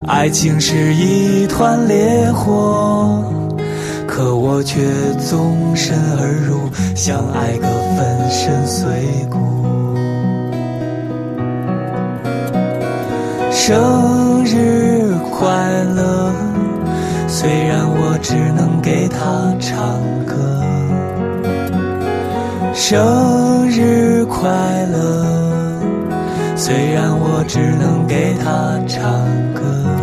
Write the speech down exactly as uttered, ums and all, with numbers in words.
爱情是一团烈火，可我却纵身而入，想爱个粉身碎骨。生日快乐，虽然我只能给他唱歌。生日快乐，虽然我只能给他唱歌。